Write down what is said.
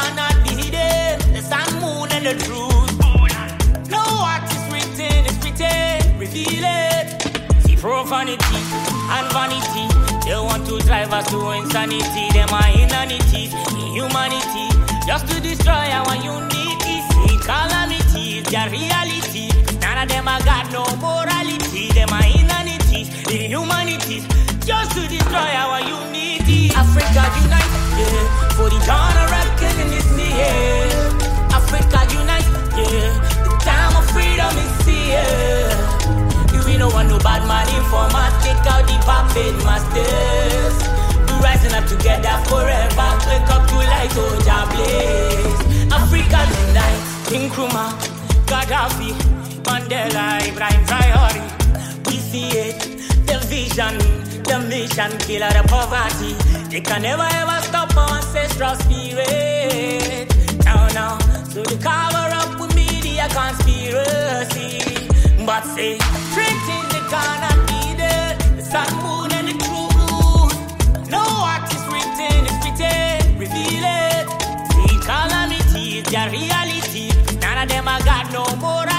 cannot be hidden. The sun, moon, and the truth. No artist written is written, reveal it. See profanity and vanity. They want to drive us to insanity. Them are inanities, inhumanity, just to destroy our unity. See calamities, their reality. None of them are got no morality. Them are inanities, inhumanities, just to destroy our unity. Africa unite, yeah, for the dawn of reckoning is near. Africa unite, yeah, the time of freedom is here. We don't want no bad man informers. Take out the puppet masters. We rising up together forever. Wake up to light, oh Jah blaze. Africa unite. Nkrumah, Gaddafi, Mandela, Ibrahim Traore. We see it, the vision, the mission, kill the poverty. They can never ever stop our ancestral spirit. Now, so they cover up with media conspiracy. But say, strength in the cannot be there. The sun, moon, and the truth. No artist written is written, reveal it. See calamities, their reality. None of them are got no more.